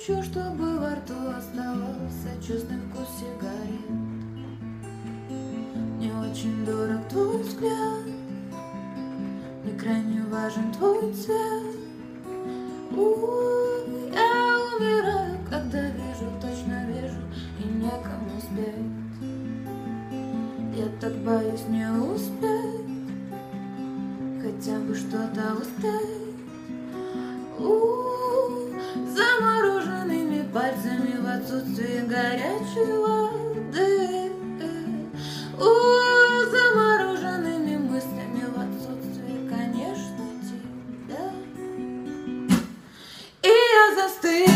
хочу, чтобы во рту оставался честный вкус сигарет. Мне очень дорог твой взгляд, мне крайне важен твой цвет. Я умираю, когда вижу, точно вижу, и некому спеть. Я так боюсь не успеть, хотя бы что-то успеть. Замороженными пальцами в отсутствии горячей воды. Замороженными мыслями в отсутствии, конечно, тебя. И я застыла.